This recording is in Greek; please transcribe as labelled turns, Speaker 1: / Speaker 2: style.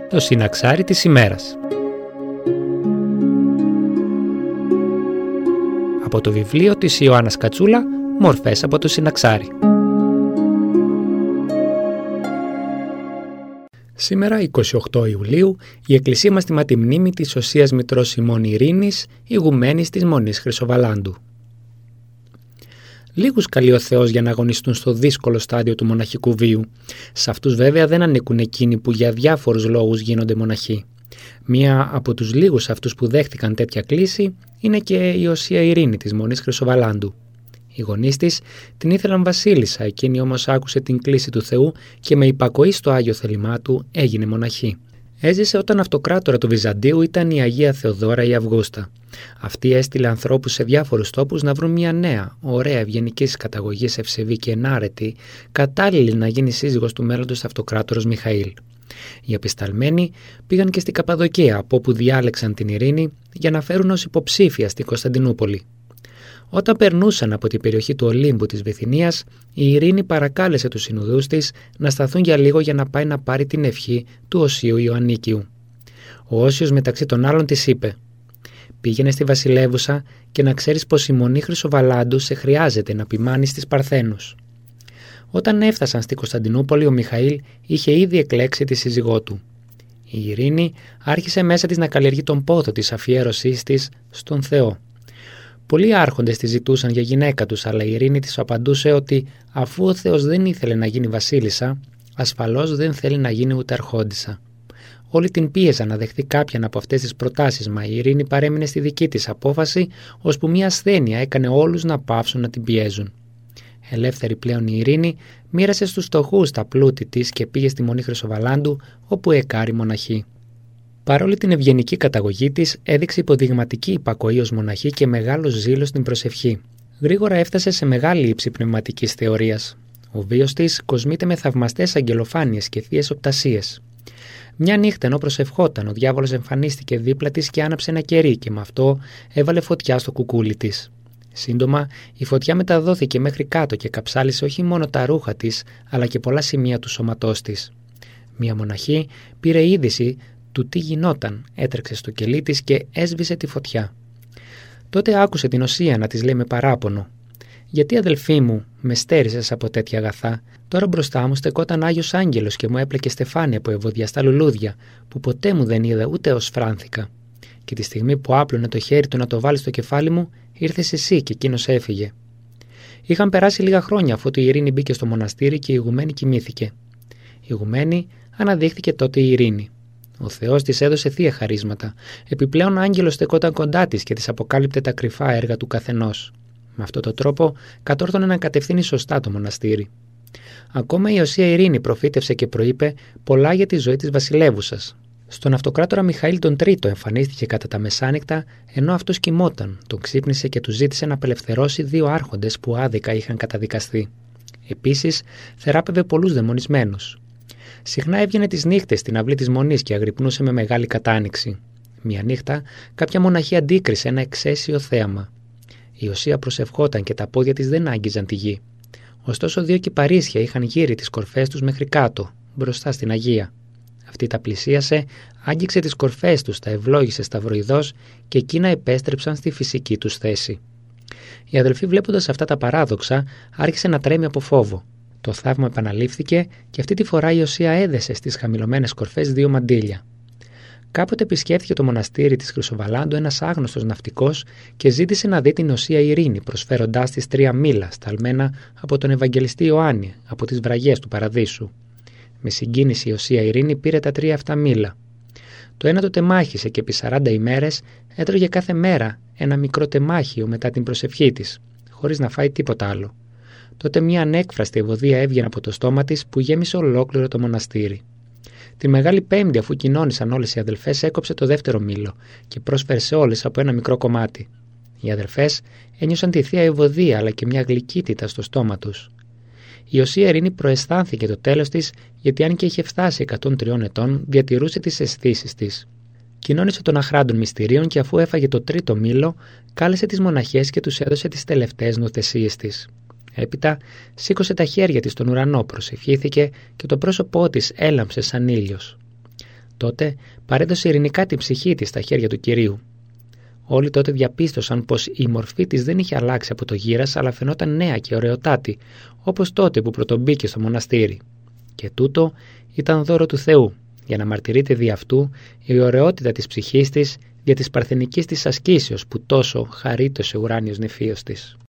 Speaker 1: Το συναξάρι της ημέρας. Από το βιβλίο της Ιωάννας Κατσούλα, «Μορφές από το συναξάρι». Σήμερα, 28 Ιουλίου, η Εκκλησία μας τιμά τη μνήμη της Οσίας Μητρός ημών Ειρήνης, ηγουμένης της Μονής Χρυσοβαλάντου. Λίγους καλεί ο Θεός για να αγωνιστούν στο δύσκολο στάδιο του μοναχικού βίου. Σε αυτούς βέβαια δεν ανήκουν εκείνοι που για διάφορους λόγους γίνονται μοναχοί. Μία από τους λίγους αυτούς που δέχτηκαν τέτοια κλήση είναι και η Οσία Ειρήνη της Μονής Χρυσοβαλάντου. Οι γονείς της την ήθελαν βασίλισσα, εκείνη όμως άκουσε την κλήση του Θεού και με υπακοή στο Άγιο θέλημά του έγινε μοναχή. Έζησε όταν αυτοκράτορα του Βυζαντίου ήταν η Αγία Θεοδώρα η Αυγούστα. Αυτή έστειλε ανθρώπους σε διάφορους τόπους να βρουν μια νέα, ωραία, ευγενικής καταγωγής, ευσεβή και ενάρετη, κατάλληλη να γίνει σύζυγος του μέλλοντος αυτοκράτορος Μιχαήλ. Οι απεσταλμένοι πήγαν και στην Καπαδοκία, από όπου διάλεξαν την Ειρήνη για να φέρουν ως υποψήφια στην Κωνσταντινούπολη. Όταν περνούσαν από την περιοχή του Ολύμπου της Βυθινίας, η Ειρήνη παρακάλεσε τους συνοδούς της να σταθούν για λίγο για να πάει να πάρει την ευχή του Οσίου Ιωαννίκιου. Ο Όσιος μεταξύ των άλλων της είπε: «Πήγαινε στη βασιλεύουσα και να ξέρεις πως η Μονή Χρυσοβαλάντου σε χρειάζεται να ποιμάνεις τις Παρθένους». Όταν έφτασαν στη Κωνσταντινούπολη, ο Μιχαήλ είχε ήδη εκλέξει τη σύζυγό του. Η Ειρήνη άρχισε μέσα της να καλλιεργεί τον πόθο της αφιέρωσής της στον Θεό. Πολλοί άρχοντες τη ζητούσαν για γυναίκα τους, αλλά η Ειρήνη της απαντούσε ότι αφού ο Θεός δεν ήθελε να γίνει βασίλισσα, ασφαλώς δεν θέλει να γίνει ούτε αρχόντισσα. Όλοι την πίεζαν να δεχθεί κάποιαν από αυτές τις προτάσεις, μα η Ειρήνη παρέμεινε στη δική της απόφαση, ώσπου μια ασθένεια έκανε όλους να πάυσουν να την πιέζουν. Ελεύθερη πλέον η Ειρήνη μοίρασε στους φτωχούς τα πλούτη της και πήγε στη Μονή Χρυσοβαλάντου, όπου εκάρη μοναχή. Παρόλη την ευγενική καταγωγή της, έδειξε υποδειγματική υπακοή ως μοναχή και μεγάλο ζήλο στην προσευχή. Γρήγορα έφτασε σε μεγάλη ύψη πνευματικής θεωρίας. Ο βίος της κοσμείται με θαυμαστές αγγελοφάνειες και θείες οπτασίες. Μια νύχτα, ενώ προσευχόταν, ο διάβολος εμφανίστηκε δίπλα της και άναψε ένα κερί και με αυτό έβαλε φωτιά στο κουκούλι της. Σύντομα, η φωτιά μεταδόθηκε μέχρι κάτω και καψάλισε όχι μόνο τα ρούχα της, αλλά και πολλά σημεία του σώματός της. Μια μοναχή πήρε είδηση του τι γινόταν, έτρεξε στο κελί της και έσβησε τη φωτιά. Τότε άκουσε την Οσία να της λέει με παράπονο: «Γιατί, αδελφή μου, με στέρισες από τέτοια αγαθά? Τώρα μπροστά μου στεκόταν Άγιος Άγγελος και μου έπλεκε στεφάνι από ευωδιαστά λουλούδια, που ποτέ μου δεν είδα ούτε ως φράνθηκα. Και τη στιγμή που άπλωνε το χέρι του να το βάλει στο κεφάλι μου, ήρθες εσύ και εκείνος έφυγε». Είχαν περάσει λίγα χρόνια αφού η Ειρήνη μπήκε στο μοναστήρι και η ηγουμένη κοιμήθηκε. Η ηγουμένη αναδείχθηκε τότε η Ειρήνη. Ο Θεός της έδωσε θεία χαρίσματα. Επιπλέον, ο άγγελος στεκόταν κοντά της και της αποκάλυπτε τα κρυφά έργα του καθενός. Με αυτόν τον τρόπο, κατόρθωνε να κατευθύνει σωστά το μοναστήρι. Ακόμα η Οσία Ειρήνη προφήτευσε και προείπε πολλά για τη ζωή της βασιλεύουσας. Στον αυτοκράτορα Μιχαήλ τον Τρίτο εμφανίστηκε κατά τα μεσάνυχτα, ενώ αυτός κοιμόταν, τον ξύπνησε και του ζήτησε να απελευθερώσει 2 άρχοντες που άδικα είχαν καταδικαστεί. Επίσης, θεράπευε πολλούς δαιμονισμένους. Συχνά έβγαινε τις νύχτες στην αυλή της Μονής και αγρυπνούσε με μεγάλη κατάνοιξη. Μια νύχτα, κάποια μοναχή αντίκρισε ένα εξαίσιο θέαμα. Η Οσία προσευχόταν και τα πόδια της δεν άγγιζαν τη γη. Ωστόσο, 2 κυπαρίσια είχαν γύρει τις κορφές τους μέχρι κάτω, μπροστά στην Αγία. Αυτή τα πλησίασε, άγγιξε τις κορφές τους, τα ευλόγησε σταυροειδώς και εκείνα επέστρεψαν στη φυσική τους θέση. Η αδελφή, βλέποντας αυτά τα παράδοξα, άρχισε να τρέμει από φόβο. Το θαύμα επαναλήφθηκε και αυτή τη φορά η Οσία έδεσε στις χαμηλωμένες κορφές 2 μαντήλια. Κάποτε επισκέφθηκε το μοναστήρι της Χρυσοβαλάντου ένας άγνωστος ναυτικός και ζήτησε να δει την Οσία Ειρήνη, προσφέροντάς της 3 μήλα σταλμένα από τον Ευαγγελιστή Ιωάννη, από τις βραγιές του Παραδείσου. Με συγκίνηση η Οσία Ειρήνη πήρε τα 3 αυτά μήλα. Το ένα το τεμάχισε και επί 40 ημέρες έτρωγε κάθε μέρα ένα μικρό τεμάχιο μετά την προσευχή της, χωρίς να φάει τίποτα άλλο. Τότε μια ανέκφραστη ευωδία έβγαινε από το στόμα της που γέμισε ολόκληρο το μοναστήρι. Τη Μεγάλη Πέμπτη, αφού κοινώνησαν όλες οι αδελφές, έκοψε το δεύτερο μήλο και πρόσφερε σε όλες από ένα μικρό κομμάτι. Οι αδελφές ένιωσαν τη θεία ευωδία αλλά και μια γλυκύτητα στο στόμα τους. Η Οσία Ειρήνη προαισθάνθηκε το τέλος της, γιατί αν και είχε φτάσει 103 ετών, διατηρούσε τις αισθήσεις της. Κοινώνησε των αχράντων μυστηρίων και αφού έφαγε το 3ο μήλο, κάλεσε τις μοναχές και τους έδωσε τις τελευταίες νοθεσίες της. Έπειτα σήκωσε τα χέρια της στον ουρανό, προσευχήθηκε και το πρόσωπό της έλαμψε σαν ήλιος. Τότε παρέδωσε ειρηνικά την ψυχή της στα χέρια του Κυρίου. Όλοι τότε διαπίστωσαν πως η μορφή της δεν είχε αλλάξει από το γύρας, αλλά φαινόταν νέα και ωραιοτάτη, όπως τότε που πρωτομπήκε στο μοναστήρι. Και τούτο ήταν δώρο του Θεού, για να μαρτυρείται δι' αυτού η ωραιότητα της ψυχής της, για της παρθενικής της ασκήσεως που τόσο χαρίτωσε ο ουράνιος νηφίος της.